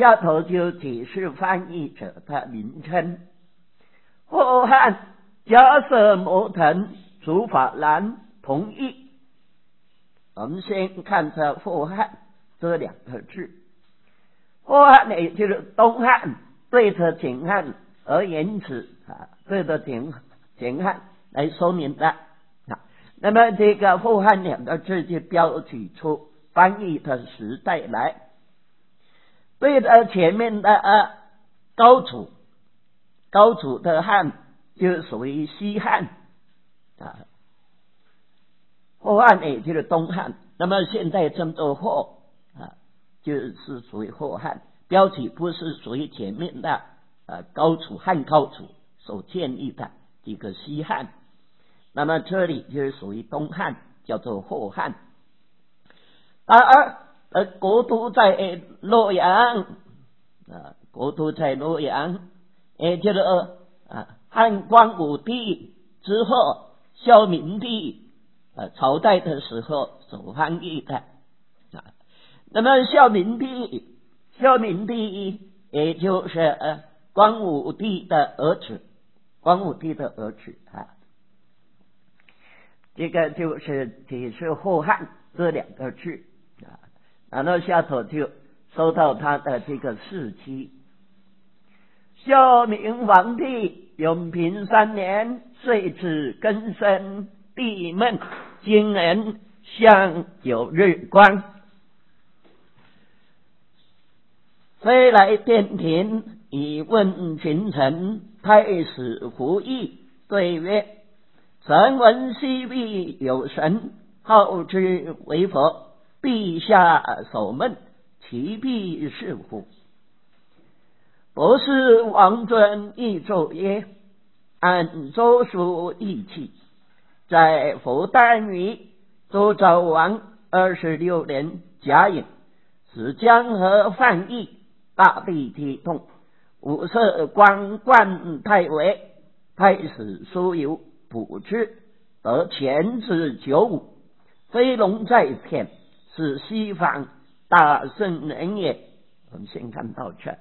下头就解释翻译者的名称。霍汉、迦瑟摩腾、竺法兰同义。我们先看这霍汉这两个字。霍汉也就是东汉对着秦汉而言之对着秦汉来说明的。那么这个霍汉两个字就标举出翻译的时代来。对着前面的高祖的汉就属于西汉霍汉也就是东汉，那么现在称作霍就是属于霍汉，标题不是属于前面的汉高祖所建立的这个西汉，那么这里就是属于东汉，叫做霍汉。国都在洛阳也就是汉光武帝之后孝明帝朝代的时候所翻译的那么孝明帝也就是光武帝的儿子这个就是解释霍汉这两个字然后下头就说到他的这个事迹。孝明皇帝永平3年，岁至庚申，地闷，今人向有日光，飞来殿庭，以问群臣。太史胡毅对曰：臣闻西域有神，号之为佛，陛下所问，其必是乎？博士王尊亦作曰：按周书义气，在佛诞于周昭王26年甲寅，使江河泛溢，大地激动，五色光冠太尉，太史书有卜之，得前之95，飞龙在天，是西方大圣人也。我们先看到这。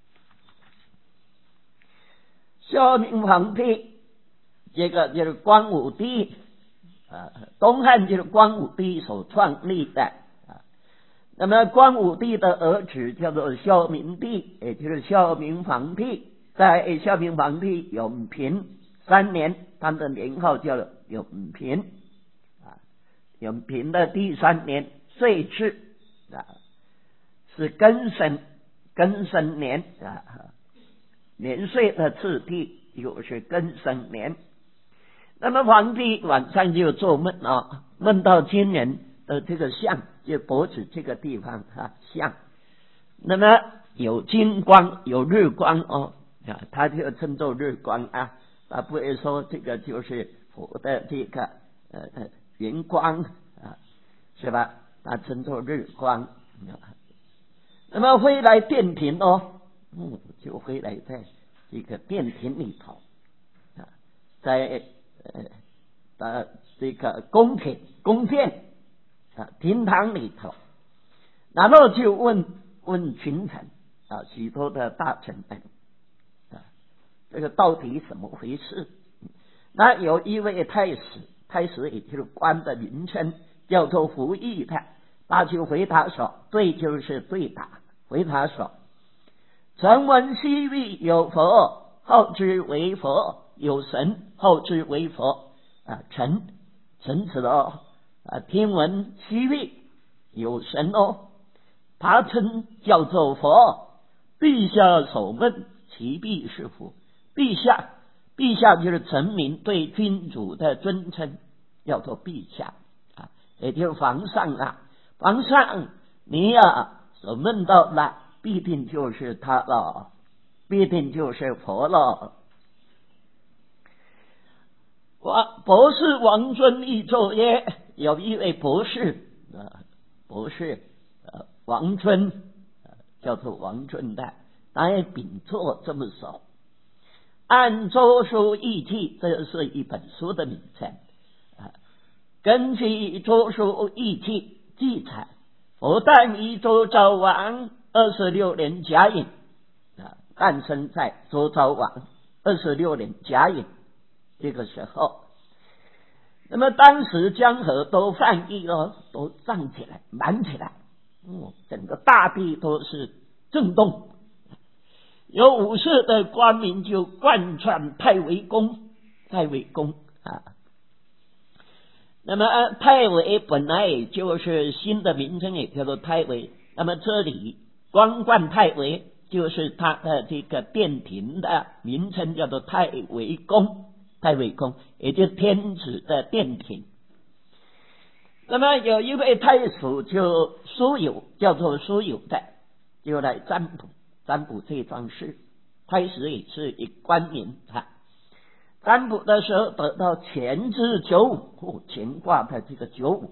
孝明皇帝这个就是光武帝东汉就是光武帝所创立的那么光武帝的儿子叫做孝明帝，也就是孝明皇帝。在孝明皇帝永平3年，他的年号叫做永平永平的第3年，岁次是庚申年年岁的次第就是庚申年。那么皇帝晚上就做梦梦到今人的这个像，就脖子这个地方像，那么有金光有日光他就称作日光他不会说这个就是佛的这个云光是吧？他称作日光。那么回来殿庭就回来在这个殿庭里头在这个宫殿厅堂里头，然后就问群臣许多的大臣们这个到底怎么回事？那有一位太史也就是官的名称叫做胡毅的，他就回答说，对就是对答，回答说：臣闻西域有佛，号之为佛，有神，号之为佛。臣子听闻西域有神他称叫做佛，陛下所问，其必是乎？陛下就是臣民对君主的尊称，叫做陛下也就是皇上皇上你所问到的必定就是他了，必定就是佛了。博士王尊亦作曰：有一位博士王尊叫做王尊的，他也秉作这么说。按周书义记，这是一本书的名称根据周书义记记载，佛诞于周昭王 26年甲寅诞生在周昭王26年甲寅这个时候。那么当时江河都泛溢了，都涨起来满起来，整个大地都是震动。有武士的官民就贯穿太尉宫那么太尉本来就是新的名称，也叫做太尉。那么这里光冠太尉就是他的这个殿庭的名称，叫做太尉宫，也就是天子的殿庭。那么有一位太守就苏有，叫做苏有的，就来占卜这桩事。开始也是一官民占卜的时候得到乾之95，乾卦的这个95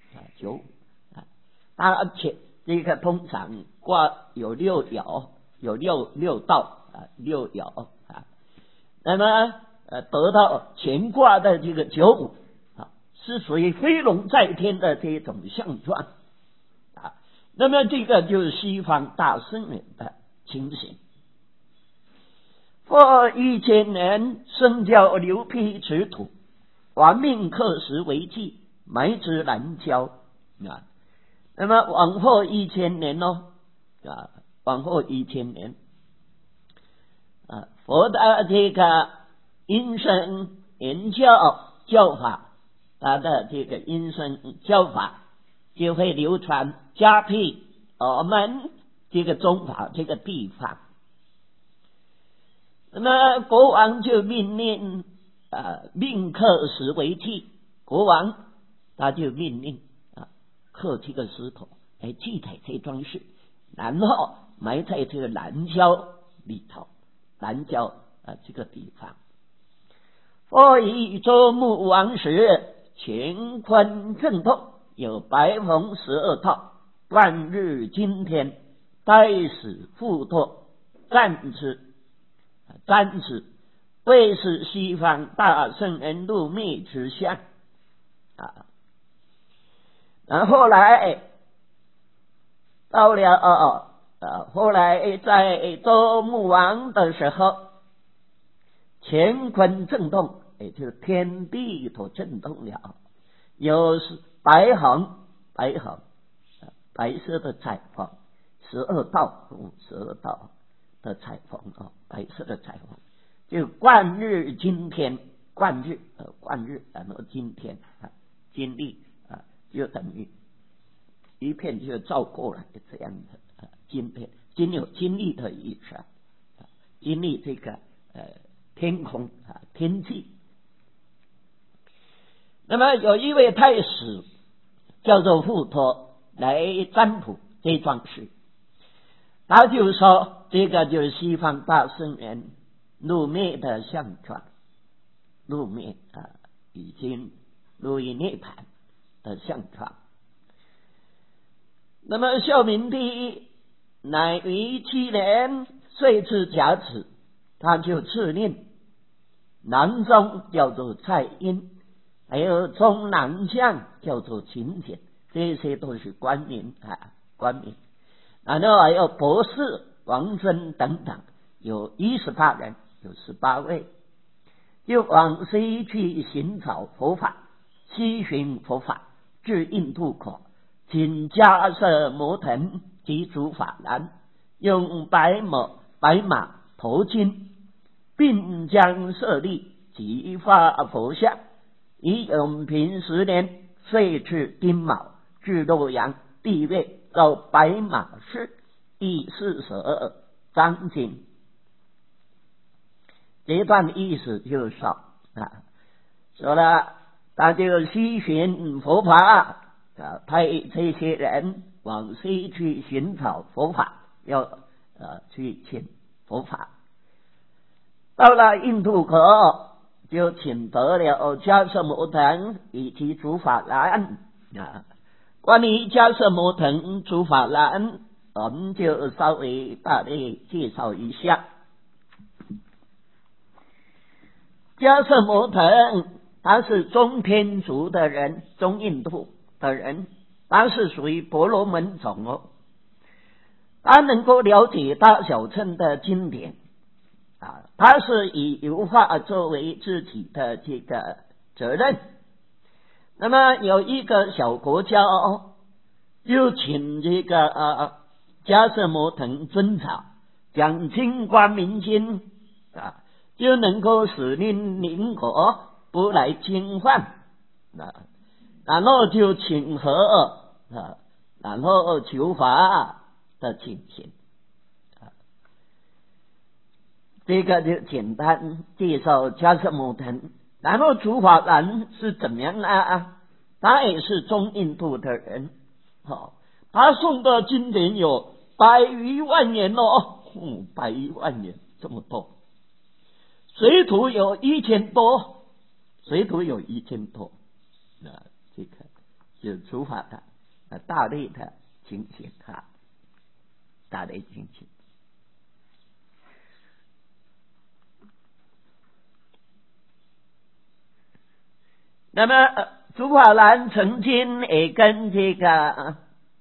而且这个通常卦有6爻，有六道6爻那么得到乾卦的这个95是属于飞龙在天的这种象状那么这个就是西方大圣人的情形。或1000年，生教流辟池土，亡命克时为祭，埋之南郊那么往后1000年往后1000年佛的这个因声言教法，他的这个因声教法就会流传加辟我们这个中华这个地方。那么国王就命令命刻石为祭，国王他就命令刻这个石头来记载这桩事，然后埋在这个南郊里头，南郊这个地方。或以周穆王时，乾坤震动，有白虹12套，贯日今天，待使复托，战之，谓是西方大圣人入灭之相后来到了后来在周穆王的时候，乾坤震动，也就是天地都震动了，有白虹白色的彩虹12道的彩虹白色的彩虹，就贯日今天，贯日然后今天经历就等于一片就照过来这样的今天，有经历的意思经历这个天空天气。那么有一位太史叫做富托来占卜这桩事，他就说这个就是西方大圣人入灭的相状，入灭已经入于涅槃的相状。那么孝明帝乃于7年岁至甲子，他就敕令郎中叫做蔡英，还有中郎将叫做秦简，这些都是官民然后还有博士王孙等等，有18人，有18位，就往西去寻找佛法，西寻佛法，至印度口，请迦叶摩腾及诸法兰，用白马头巾，并将舍利即发佛像，以永平10年，岁至丁卯，至洛阳，地位到白马寺，第42章经。这段意思就是说了他就西寻佛法派这些人往西去寻找佛法，要去请佛法。到了印度口，就请得了迦叶摩腾以及诸法兰关于迦叶摩腾、诸法兰，我们就稍微大略介绍一下。迦叶摩腾他是中天竺的人，中印度的人，他是属于婆罗门种他能够了解大小乘的经典啊，他是以油画作为自己的这个责任。那么有一个小国家就请这个迦叶摩腾尊者讲经观明经啊，就能够使邻国不来侵犯啊，然后就请和啊，然后求法的进行啊。这个就简单介绍迦叶摩腾。然后竺法兰是怎么样啊？他也是中印度的人，他诵的经典有100余万言100余万言这么多，水土有1000多，水土有1000多，这个是竺法的大类的情形大类情形。那么竺法兰曾经也跟这个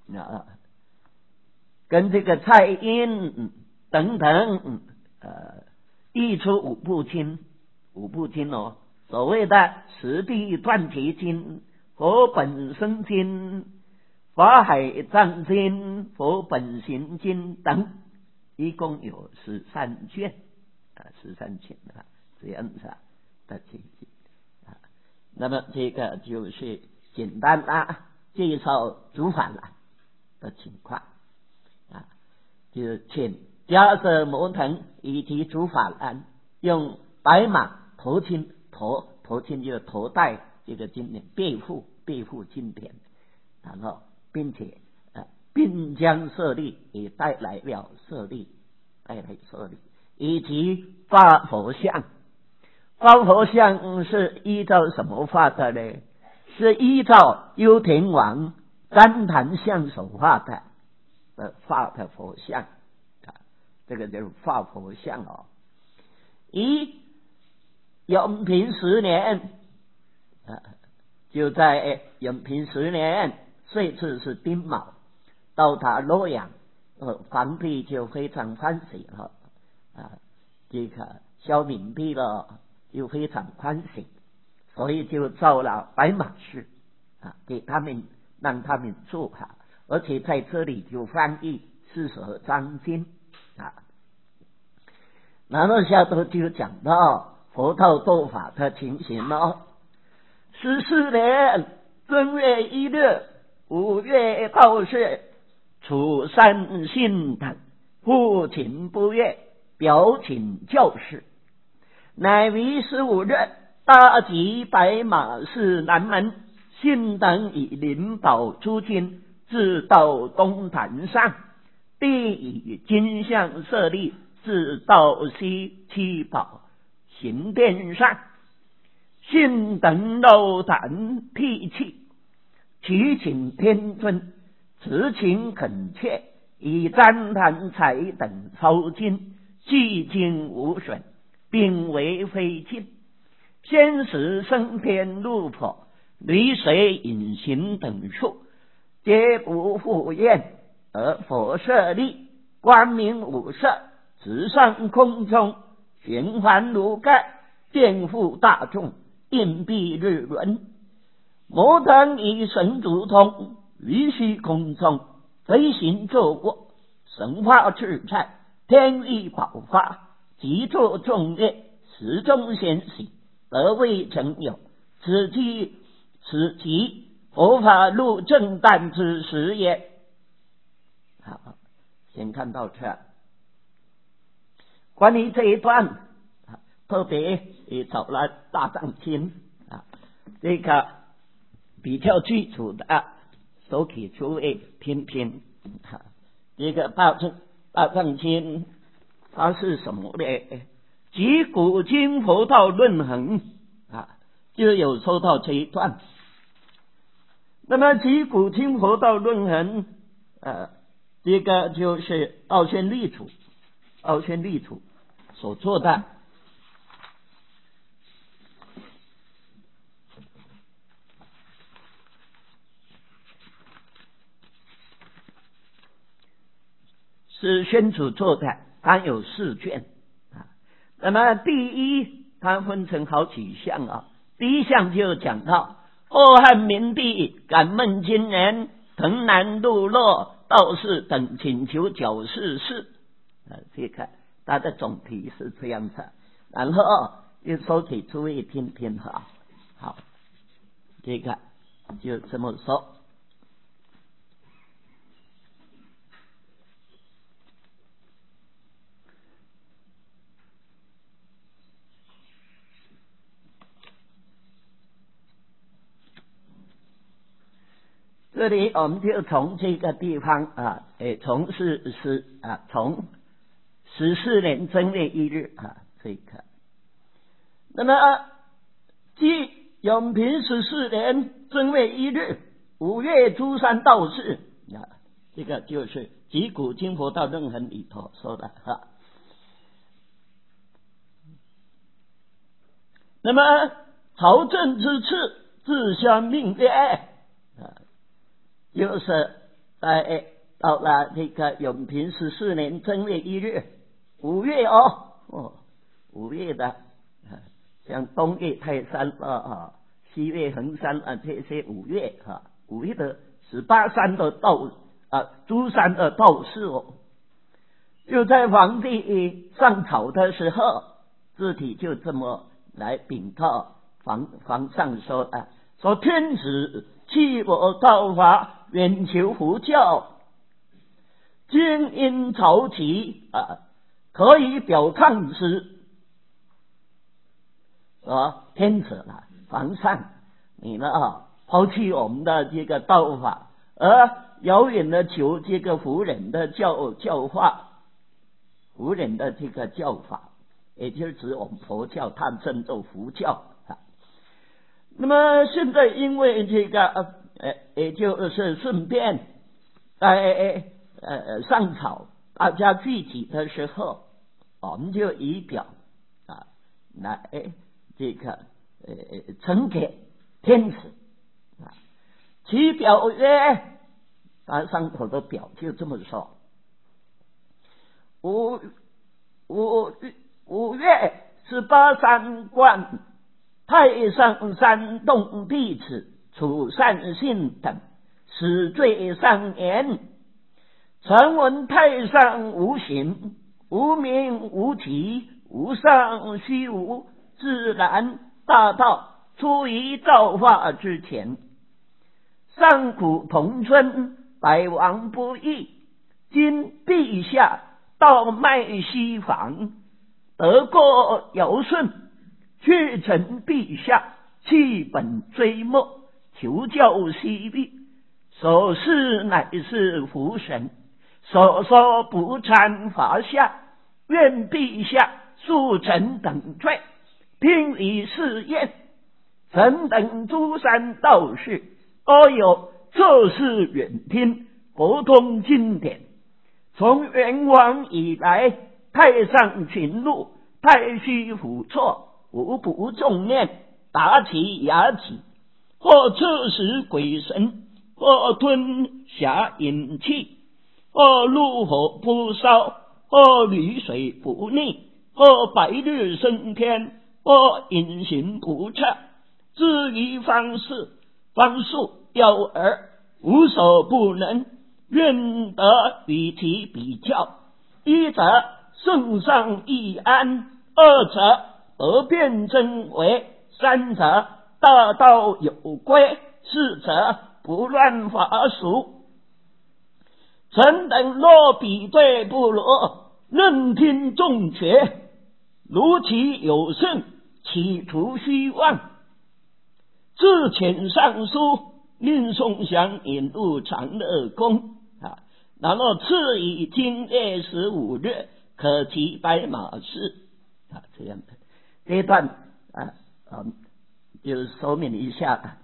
蔡英等等译出五部经所谓的十地断题经、佛本生经、法海藏经、佛本行经等，一共有13卷13卷这样子的情形。那么这个就是简单介绍竺法兰的情况就请迦叶摩腾以及竺法兰用白马驮经就是驮带这个经典背负经典，然后并且并将舍利也带来舍利以及发佛像。发佛像是依照什么画的呢？是依照幽田王旃檀相手画的佛像这个就是发佛像以永平10年就在永平10年岁次是丁卯，到达洛阳，皇帝就非常欢喜了这个萧闵帝了就非常欢喜，所以就造了白马寺给他们，让他们住而且在这里就翻译42章经然后下头就讲到佛道斗法的情形14年正月1日5月到岁，处善信等父亲不悦，表请教示，乃于15日大集白马寺南门，信等以灵宝出京，至到东坛上，帝以金像舍利至道西七宝行殿上，信等漏胆涕泣，祈请天尊慈情恳切，以旃檀彩等抄经，寂经无损，并为非尽。先时升天入佛，离水隐形等处，皆不复厌，而佛舍利光明五色，直上空中，循环如盖，遍覆大众，应蔽日轮。摩腾以神足通，于虚空中飞行坐卧，神化自在，天意爆发，即作众乐，时中显喜，得未曾有。此即佛法入正旦之时也。好，先看到这。关于这一段特别也找了大藏经这个比较基础的手给诸位听听这个大藏经它是什么呢？集古今佛道论衡就有说到这一段。那么集古今佛道论衡这个就是奥宣立储所做的。 是宣祖做的，它有4卷啊。那么第一，它分成好几项啊。第一项就讲到后汉明帝感闷经人腾南路落道士等请求矫饰事这个它的总题是这样子。然后又收起诸位听听哈。好，这个就这么说。这里我们就从这个地方啊，从从14年正月1日啊，这个。那么即永平14年正月1日，5月诸山道士啊，这个就是《集古今佛道论衡》里头说的哈。那么朝政之次，自相命曰就是到了这个永平14年正月1日，5月5月的像东岳泰山西岳衡山这些5月5月的18山的诸山的道士就在皇帝上朝的时候，自己就这么来禀告皇上说说天子弃我道法，远求佛教，今因朝期可以表抗之天子皇上，你呢抛弃我们的这个道法，而遥远的求这个胡人的教化，胡人的这个教法，也就是指我们佛教，他称作佛教那么现在因为这个也就是顺便上朝，大家聚集的时候，我们就仪表来这个呈给天子其表曰上头的表就这么说5月18三观太上山洞弟子楚善信等死罪上言，臣闻太上无形，无名无体，无上虚无，自然大道出于造化之前，上苦同春，百王不义，今陛下道脉西防，得过尧舜，却臣陛下弃本追末，求教西域，所事乃是福神，所说不参法下，愿陛下恕臣等罪，听以试验。臣等诸山道士都有测试远听，博通经典，从元王以来，太上群禄，太虚辅错，无不重念，打起牙起，或测使鬼神，或吞霞引气，或怒火不烧，或雨水不溺，或白日升天，或隐形不测。至于方术要而无所不能，愿得与其比较。一则圣上易安，二则得辩真伪，三则大道有归，四则不乱法俗。臣等若比对不如，任听众学，如其有胜，企图虚妄。自遣上书，令宋祥引入长乐宫然后赐以今月15日可骑白马氏这样的这一段就说明一下